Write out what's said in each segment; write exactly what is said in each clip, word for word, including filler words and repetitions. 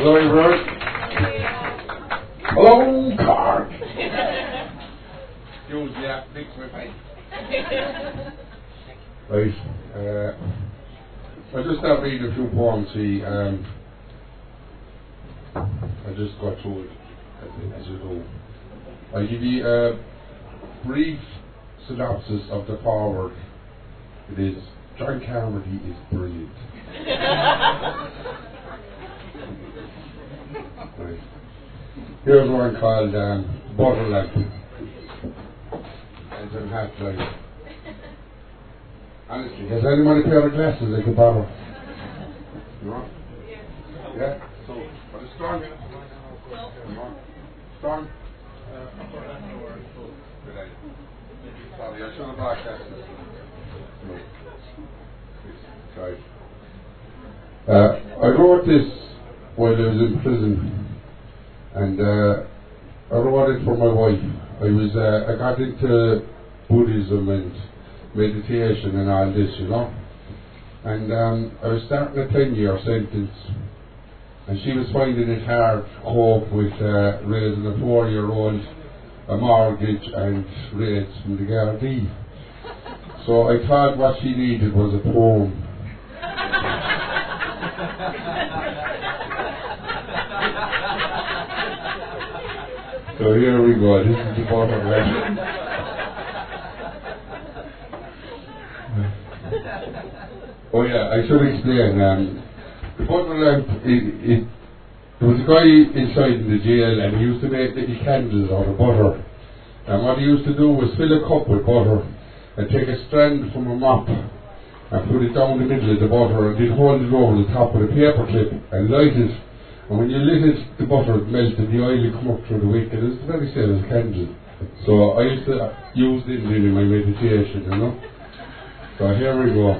Hello, everyone. Hello, Clark. Use the app next to my face. Right. Uh, I just start reading a few poems. See, um, I just got through it as, as you know. I'll give you a brief synopsis of the foreword. It is, John Carmody is brilliant. Right. Here's one called um, Butter Lamp. And some half light. Honestly, has anyone a pair of glasses I could borrow? No? Yeah? So, what is strong? No. Strong? Sorry, I should have brought glasses. No. Sorry. Uh, I wrote this while I was in prison, and uh, I wrote it for my wife. I was uh, I got into Buddhism and meditation and all this, you know, and um, I was starting a ten-year sentence, and she was finding it hard to cope with uh, raising a four-year-old, a mortgage, and rates from the Gardaí. So I thought what she needed was a poem. So here we go. This is the bottom line. Oh yeah, I should explain. Um, the butter lamp, it, it, there was a guy inside in the jail, and he used to make little candles out of butter. And what he used to do was fill a cup with butter and take a strand from a mop and put it down the middle of the butter, and then hold it over the top with a paper clip and light it. And when you lit it, the butter melted, the oil would come up through the wick, and it was the very same as a candle. So I used to use it in my meditation, you know. So here we go.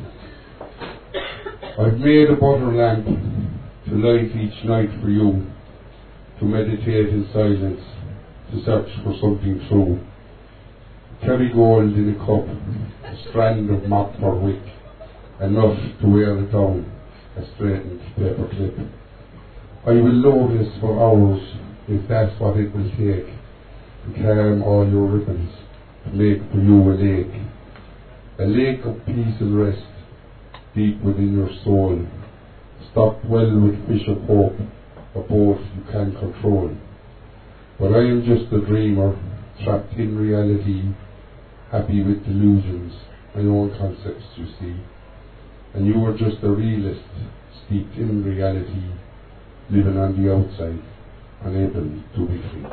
I've made a butter lamp to light each night for you, to meditate in silence, to search for something true. Carry gold in a cup, a strand of mop for wick, enough to wear it down, a straightened paper clip. I will load this for hours, if that's what it will take, to calm all your ribbons, to make for you a lake, a lake of peace and rest, deep within your soul, stocked well with fish of hope, a boat you can control. But I am just a dreamer, trapped in reality, happy with delusions, my own concepts, you see. And you are just a realist, steeped in reality, living on the outside, unable to be free.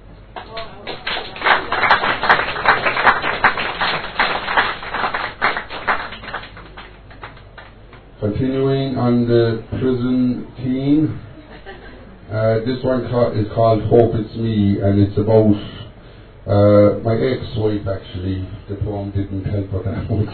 Continuing on the prison theme, uh, this one ca- is called Hope It's Me, and it's about uh, my ex-wife, actually. The poem didn't help her that much.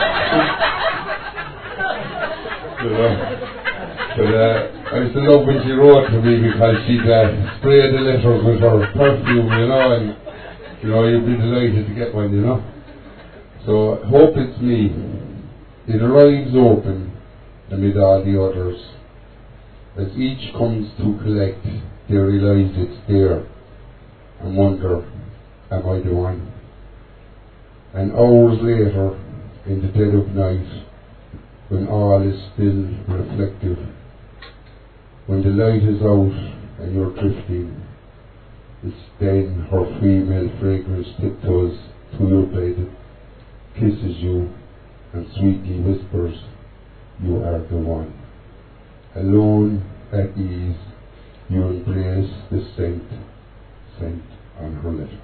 but, uh, but uh, I used to love when she wrote to me, because she'd uh, spray the letters with her perfume, you know, and you know, you'd be delighted to get one, you know. So, Hope It's Me. It arrives open amid all the others. As each comes to collect, they realize it's there and wonder, am I the one? And hours later, in the dead of night, when all is still reflective, when the light is out and you're drifting, it's then her female fragrance tiptoes to your bed, kisses you, and sweetly whispers, you are the one. Alone at ease, you embrace the scent sent on her letter.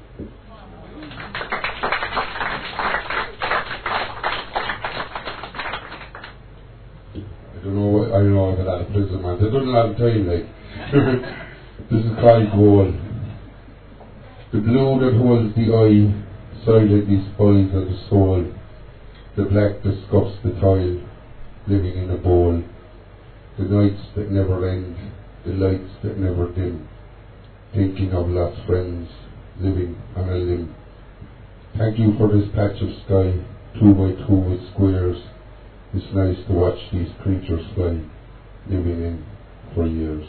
I don't know what, I don't know about that prison, man. They've done a lot of time, like. This is called gold. The blue that holds the eye silently spoils of the soul. The black that scuffs the toil, living in a bowl. The nights that never end, the lights that never dim. Thinking of lost friends, living on a limb. Thank you for this patch of sky, two by two with squares. It's nice to watch these creatures fly, living in for years.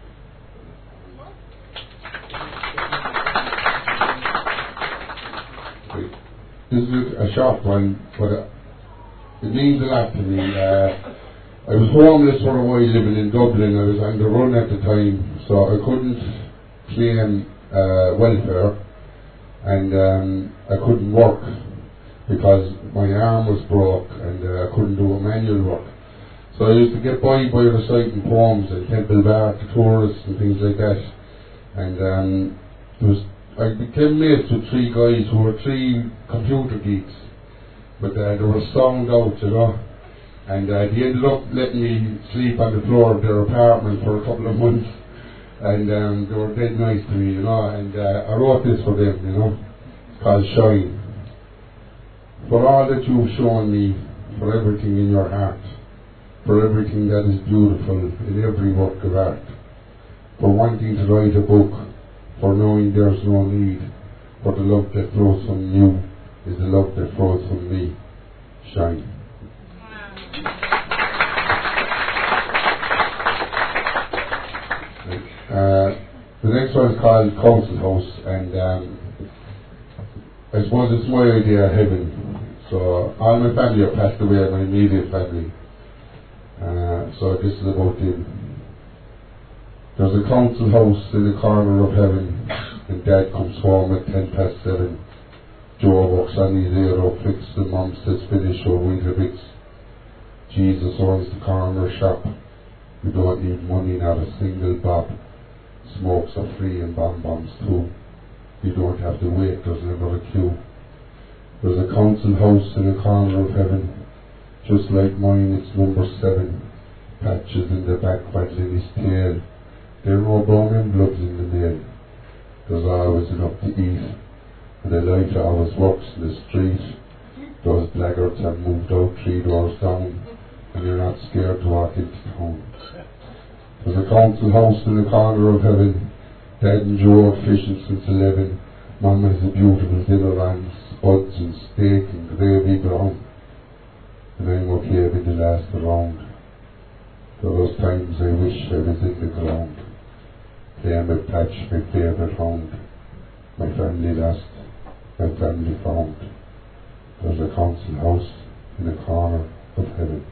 This is a short one, but uh, it means a lot to me. Uh, I was homeless for a while living in Dublin. I was on the run at the time, so I couldn't claim uh, welfare, and um, I couldn't work because my arm was broke and uh, I couldn't do a manual work. So I used to get by by reciting poems at Temple Bar to tourists and things like that. And um, it was, I became mates with three guys who were three computer geeks, but uh, they were sound out, you know. And uh, they ended up letting me sleep on the floor of their apartment for a couple of months. And um, they were dead nice to me, you know. And uh, I wrote this for them, you know. It's called Shine. For all that you've shown me, for everything in your heart, for everything that is beautiful in every work of art, for wanting to write a book, for knowing there's no need, for the love that flows from you is the love that flows from me. Shine. Uh, the next one is called Council House, and um, I suppose it's my idea of heaven. So all my family have passed away, my immediate family. Uh, so this is about them. There's a council house in the corner of heaven, and Dad comes home at ten past seven. Joe works on his aero fix, and Mom says finish or Weetabix. Jesus owns the corner shop. You don't need money, not a single bob. Smokes are free and bonbons too. You don't have to wait, there's never a queue. There's a council house in the corner of heaven. Just like mine, it's number seven. Patches in the back, waggling his tail. There are no brown envelopes in the mail. There's always enough to eat. And the light always works in the street. Those blackguards have moved out three doors down, and you're not scared to walk into town. There's a council house in the corner of heaven. Dad and Joe have fishing since eleven. Mum has a beautiful dinner on spuds and steak and gravy brown. And I'm okay with the last round. Those times I wish I was in the ground, playing with Patch, my favourite hound. My family lost, my family found. There's a council house in the corner of heaven.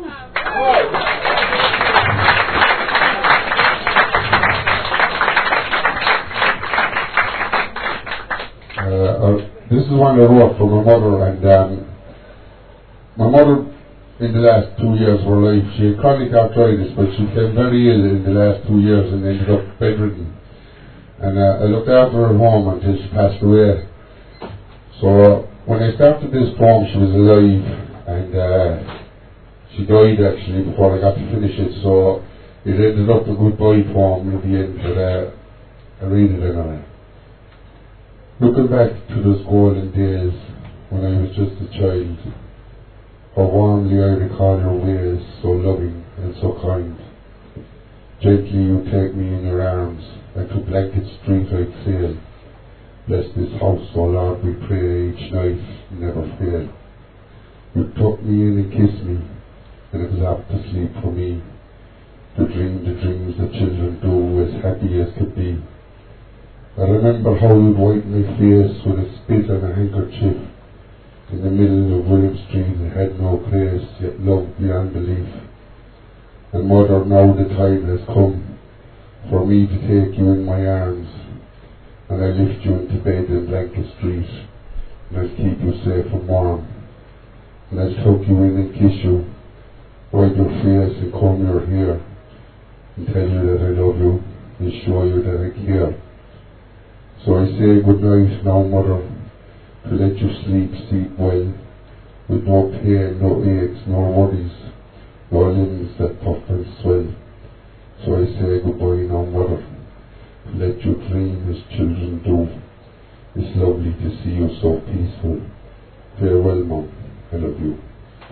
Uh, uh, this is one I wrote for my mother, and um, my mother in the last two years of her life, she had chronic arthritis, but she became very ill in the last two years and ended up bedridden. And uh, I looked after her at home until she passed away. So when I started this poem, she was alive, and uh, she died actually before I got to finish it. So it ended up a goodbye poem at the end, but uh, I read it anyway. Looking back to those golden days when I was just a child, how warmly I recall your ways, so loving and so kind. Gently you take me in your arms, and to Blanket Street I'd sail. Bless this house, O Lord, we pray, each night never fail. You took me in and kissed me, and it was apt to sleep for me, to dream the dreams that children do, as happy as could be. I remember how you'd wipe my face with a spit and a handkerchief. In the middle of William Street, it had no grace, yet love beyond belief. And Mother, now the time has come for me to take you in my arms, and I lift you into bed in Blanket Street, and I'll keep you safe and warm. And I'll tuck you in and kiss you, wipe your face and comb your hair, and tell you that I love you, and show you that I care. So I say good night now, Mother, to let you sleep, sleep well, with no pain, no aches, no worries, no limbs that puff and swell. So I say goodbye now, Mother, to let you dream as children do. It's lovely to see you so peaceful. Farewell, Mum, I love you.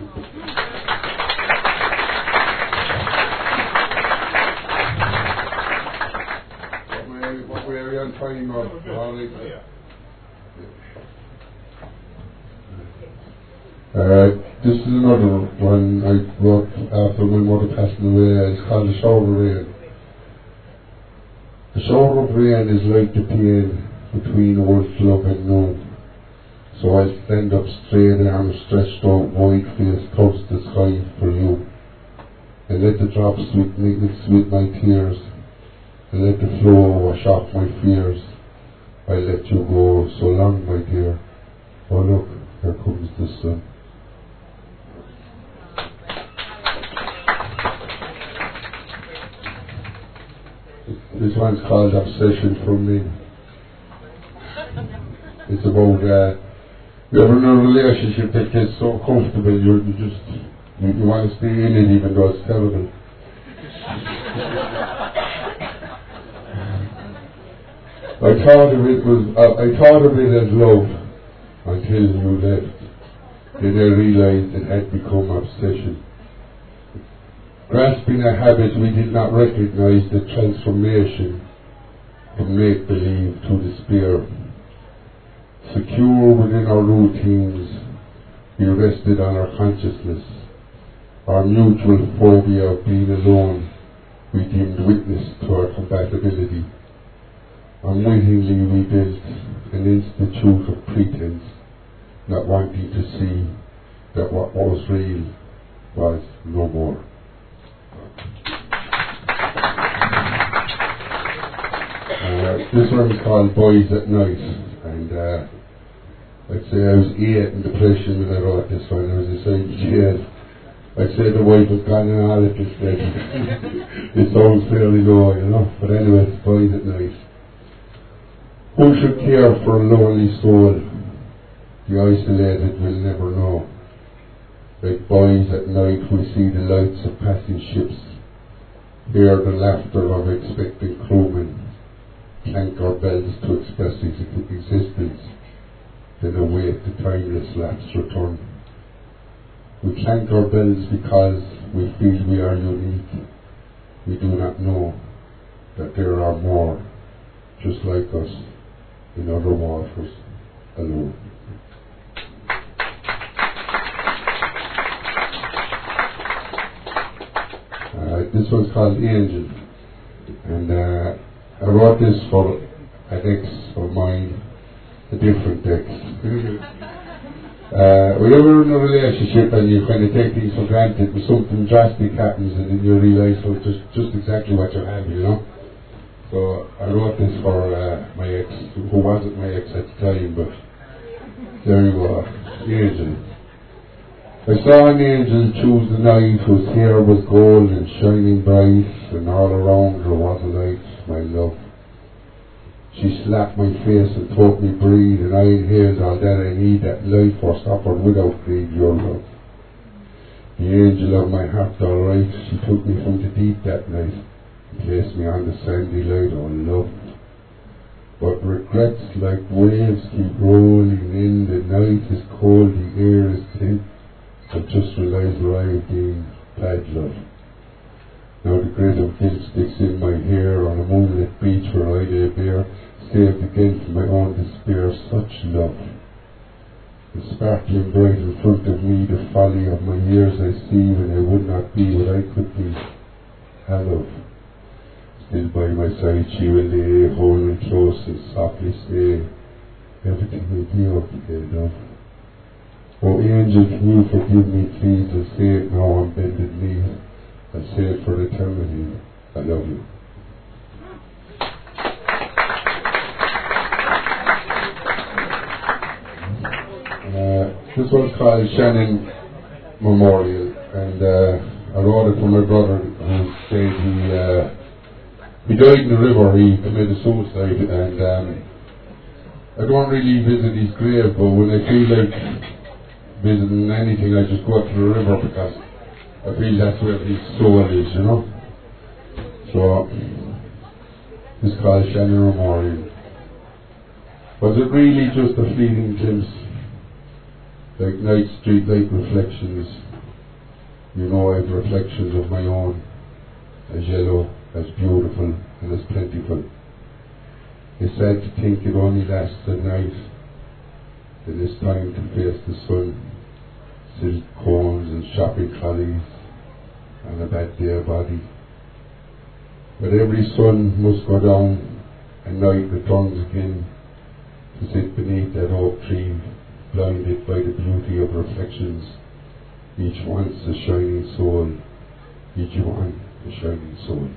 What way are we on time? Or, Uh, this is another one I wrote after my mother passed away. It's called The Shower Rain. A shower of rain is like the pain between old club and new. So I stand up straight, arms stretched out, wide face towards the sky for you. And let the drops with me, mix with my tears, and let the flow wash off my fears. I let you go so long, my dear. Oh look, here comes the sun. This one's called Obsession from Me. It's about uh, you're in a relationship that gets so comfortable you, you just you, you want to stay in it even though it's terrible. I thought of it was uh, I thought of it as love until you left. Then I realized it had become obsession. Grasping a habit, we did not recognize the transformation from make-believe to despair. Secure within our routines, we rested on our consciousness. Our mutual phobia of being alone, we deemed witness to our compatibility. Unwittingly we built an institute of pretense, not wanting to see that what was real was no more. Uh, this one is called Boys at Night, and uh, I'd say I was eight in depression when I wrote this one. I was inside jail. I'd say the wife was gone and all at this stage. It sounds fairly low, you know, but anyway, it's Boys at Night. Who should care for a lonely soul? The isolated will never know. Like boys at night we see the lights of passing ships, hear the laughter of expectant crewmen, clank our bells to express ex- existence, then await the timeless lapse return. We clank our bells because we feel we are unique. We do not know that there are more just like us in other waters alone. Uh, this one's called Angel, and uh, I wrote this for an ex of mine, a different ex. uh, whenever you're in a relationship and you kind of take things for granted, but something drastic happens and then you realise oh, just just exactly what you have, you know. So I wrote this for uh, my ex, who wasn't my ex at the time, but there you go, Angel. I saw an angel choose the night whose hair was gold and shining bright, and all around her was a light, my love. She slapped my face and told me breathe, and I inhaled all that I need, that life was offered without greed, your love. The angel of my heart, alright, she took me from the deep that night, and placed me on the sandy light, oh love. But regrets like waves keep rolling in, the night is cold, the air is thin, I just realised where I have been bad love. Now the grit of guilt sticks in my hair on a moonlit beach where I lay bare, saved again from my own despair, such love. The sparkling bright in front of me, the folly of my years I see when I would not be what I could be. I love. Still by my side she will lay, hold me close and softly say, everything will be okay, love. Oh angel, can you forgive me please? I'll say it now on bended knee. I'll say it for eternity. I love you. Uh, this one's called Shannon Memorial, and uh, I wrote it for my brother who said he uh, he died in the river. He committed suicide, and um, I don't really visit his grave, but when I feel like visiting anything, I just go up to the river because I feel that's where his soul is, you know. So it's called Shannon Memorial. Was it really just a fleeting glimpse, like night street light reflections? You know, I have reflections of my own, as yellow, as beautiful, and as plentiful. It's sad to think it only lasts a night. It is time to face the sun, silk cones and shopping trolleys, and a bad day body. But every sun must go down, and night returns again to sit beneath that oak tree, blinded by the beauty of reflections. Each one's a shining soul, each one a shining soul.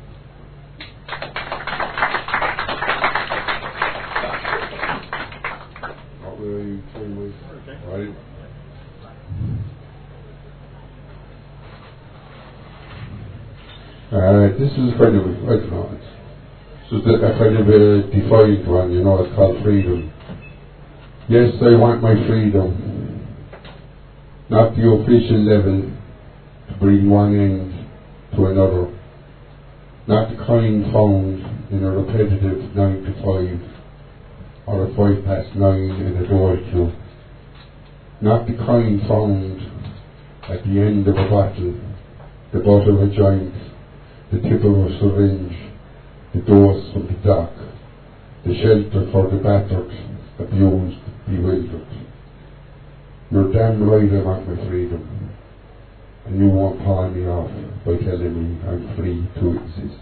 What were you doing with? Right. Uh, this is kind of, I don't know, it's just a, a kind of a defined one, you know, it's called freedom. Yes, I want my freedom, not the official level to bring one end to another, not the kind found in a repetitive nine to five or a five past nine in a door queue, not the kind found at the end of a bottle, the butt of a joint, the tip of a syringe, the dose from the dock, the shelter for the battered, abused, bewildered. You're damn right I want my freedom, and you won't pawn me off by telling me I'm free to exist.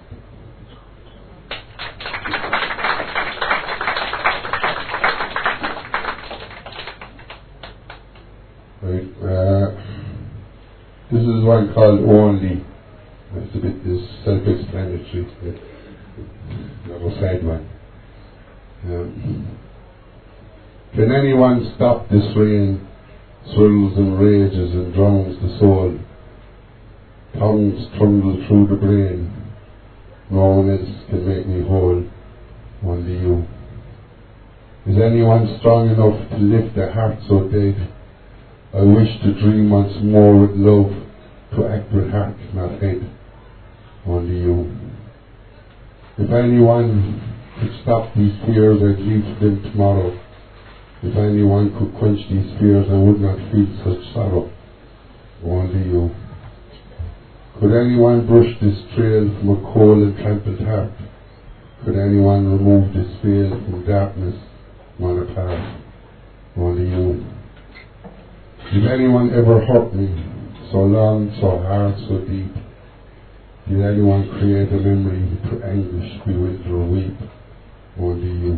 Right, uh, this is one called Only. It's a bit this self-explanatory, not a sad one. Um, can anyone stop this rain? Swirls and rages and drowns the soul. Tongues trundle through the brain. No one else can make me whole, only you. Is anyone strong enough to lift a heart so dead? I wish to dream once more with love, to act with heart, not head, only you. If anyone could stop these fears, I'd leave them tomorrow. If anyone could quench these fears, I would not feel such sorrow, only you. Could anyone brush this trail from a cold and trampled heart? Could anyone remove this veil from darkness, one apart, only you. Did anyone ever hurt me, so long, so hard, so deep? Did anyone create a memory to anguish, bewilder, or weep? Only you.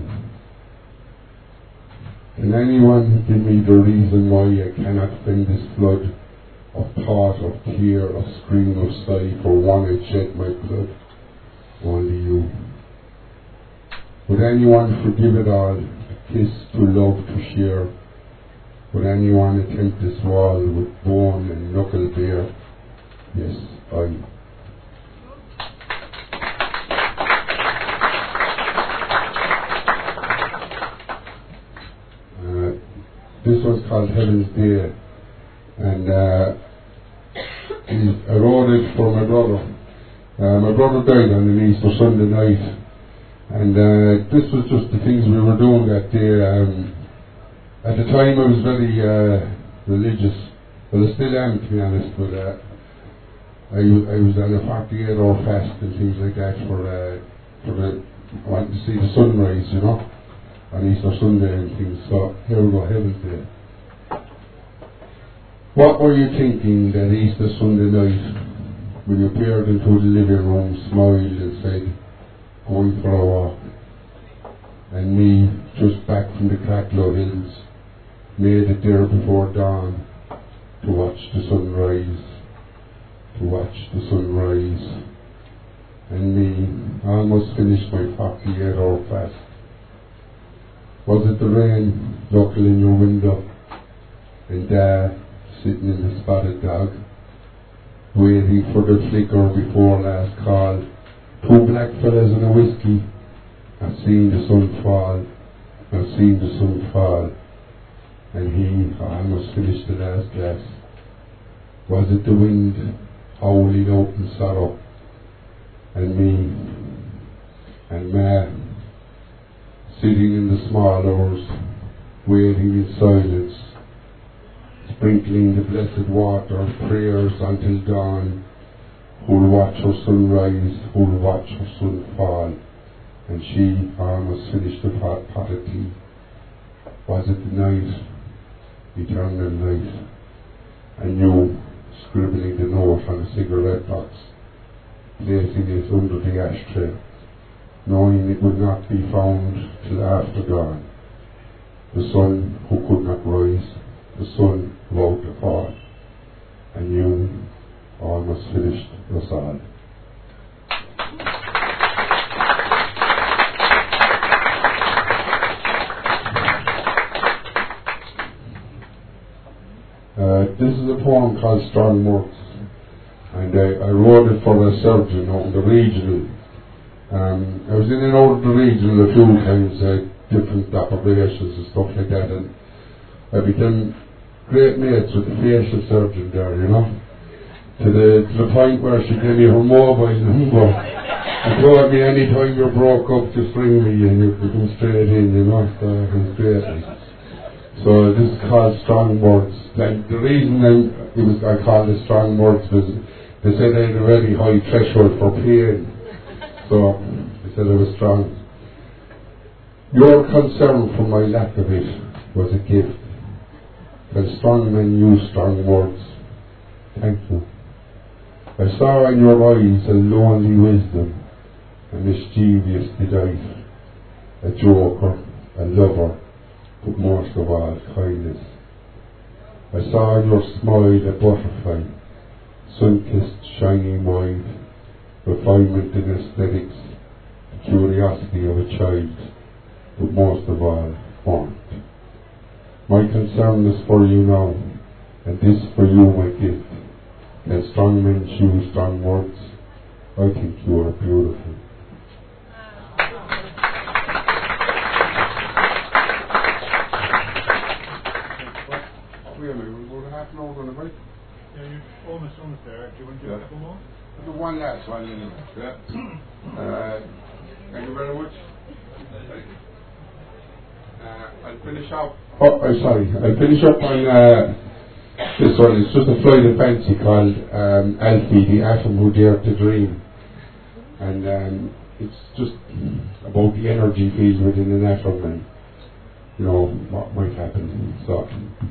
Can anyone give me the reason why I cannot fend this flood of thought, of tear, of scream, of sigh for one I shed my blood? Only you. Would anyone forgive it all, to kiss, to love, to share? Would anyone attempt this wall with bone and knuckle bare? Yes, I. Uh, this was called Heaven's Day, and uh, I wrote it for my brother. Uh, my brother died on an Easter Sunday night, and uh, this was just the things we were doing that day. Um, At the time I was very uh, religious, well I still am to be honest, but uh, I, I was on a forty-eight hour fast and things like that for, uh, for the, I wanted to see the sunrise, you know, on Easter Sunday and things, so here we go, Heaven's Day. What were you thinking that Easter Sunday night when you peered into the living room, smiled and said, going for a walk, and me just back from the Cracklow Hills, made it there before dawn to watch the sunrise, to watch the sunrise, and me almost finished my forty-eight hour fast. Was it the rain knocking in your window, and Dad sitting in the spotted dog, waiting for the flicker before last call? Two black fellas and a whiskey. I've seen the sun fall, I've seen the sun fall, and he almost finished the last glass. Was it the wind howling out in sorrow, and me and Ma sitting in the small hours, waiting in silence, sprinkling the blessed water of prayers until dawn? Who'll watch her sunrise, who'll watch her sun fall? And she almost finished the pot, pot of tea. Was it the night, eternal night, and you scribbling the note on a cigarette box, placing it under the ashtray, knowing it would not be found till after dawn. The sun who could not rise, the sun about to fall, and you almost finished us all. Uh, this is a poem called Strong Words, and uh, I wrote it for a surgeon out in the regional. Um, I was in and out of the regional a few times, uh, different operations and stuff like that, and I became great mates with the facial surgeon there, you know, to the to the point where she gave me her mobile number and told me any time you're broke up, just ring me and you can come straight in, you know. So it was great. So this is called Strong Words. Like the reason I, it was I called it Strong Words was they said I had a very high threshold for pain, so they said I was strong. Your concern for my lack of it was a gift. When strong men use strong words, thank you. I saw in your eyes a lonely wisdom, a mischievous delight, a joker, a lover, but most of all kindness. I saw in your smile a butterfly, sun-kissed, shining wide, refinement in aesthetics, the curiosity of a child, but most of all, warmth. My concern is for you now, and this for you my gift. Can strong men choose strong words? I think you are beautiful. Wait a minute, we're about half an hour on the break. Yeah, you're almost almost there. Do you want to do Yeah. a couple more? The one last one anyway. Yeah. uh, thank you very much. Uh, I'll finish up. Oh, I'm sorry. I'll finish up on uh, this one. It's just a flight of fancy called um, Alfie, the atom who dared to dream. And um, it's just about the energy field within an atom and, you know, what might happen. So,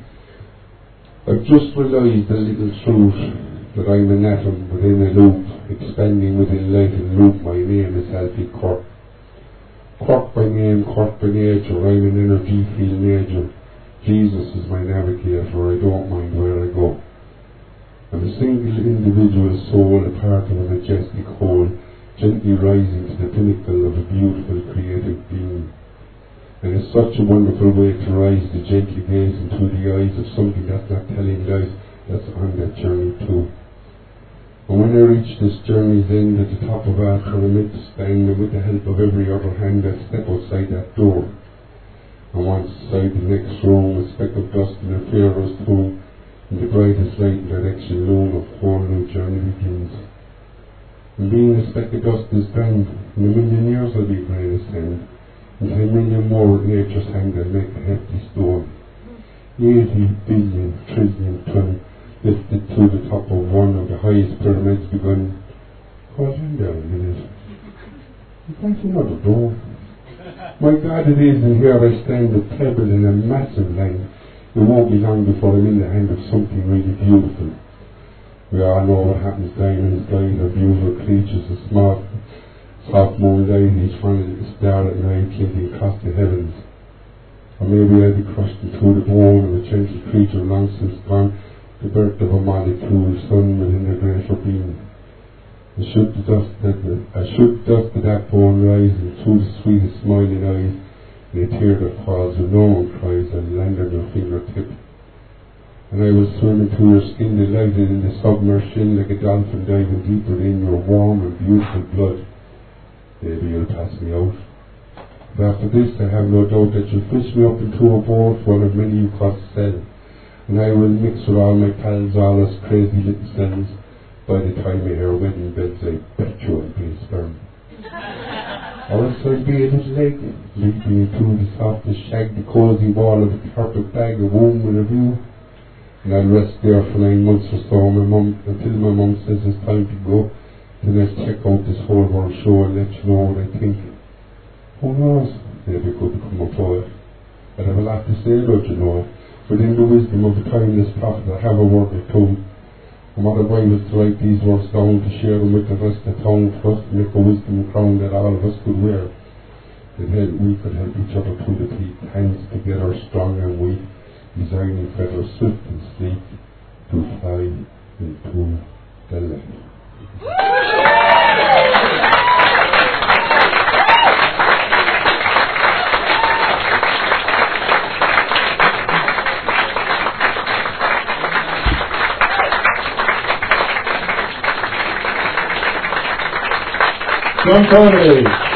I've just realised a little truth that I'm an atom within a loop, expanding within light and loop. My name is Alfie Cork. Cork by name, Cork by nature, I'm an energy field major. Jesus is my navigator, I don't mind where I go. I'm a single individual soul, a part of a majestic whole, gently rising to the pinnacle of a beautiful creative being. And it's such a wonderful way to rise, to gently gaze into the eyes of something that's not telling lies, that's on that journey too. And when I reach this journey's end at the top of our pyramid, stand and with the help of every other hand I step outside that door. And once inside the next room, a speck of dust in a pharaoh's tomb, in the brightest light and direction loom of whole new journey begins. And being a speck of dust is grand, in a million years I'll be a grain of sand, and ten million more at nature's hand I'll make a hefty stone. Eighty billion trillion ton lifted to the top of one of the highest pyramids begun. Hold him down a minute. You can't see another door. My God, it is, and here I stand a pebble in a massive land. It won't be long before I'm in the hand of something really beautiful. We all know what happens down in the sky. They're beautiful creatures, a small, soft moonlight, each one is a star at night, glinting across the heavens. Or maybe I'll be crushed into the bone of a gentle creature long since gone, the birth of a molecule, sun within a greater being. I should the dust that I should dust to that bone rise, and through the sweetest smiling eyes, and a tear that falls when no one cries, and land on your fingertip. And I will swim into your skin, delighted in the submersion, like a dolphin diving deeper in your warm and beautiful blood. Maybe you'll pass me out. But after this, I have no doubt that you'll fish me up into a boat, one of many you cost sell. And I will mix with all my pals, all us crazy little cells. By the time I hear wedding bells, I bet you I'll be a sperm. Or else I'll be a little egg, leaping into the softest shag, the cosy wall of a carpet bag, a womb with a view. And I'll rest there for nine months or so, my mum, until my mum says it's time to go. Then I'll check out this whole world show and let you know what I think. Who knows? Maybe I could become a poet. I'd have a lot to say about, you know. But in the wisdom of the timeless prophet, I have a word or two. And what I want is to write these words down to share them with the rest of the town for us to make a wisdom crown that all of us could wear. That we could help each other through the teeth, hands together strong and weak, designing feathers swift and sleek to fly into the light. John Connery.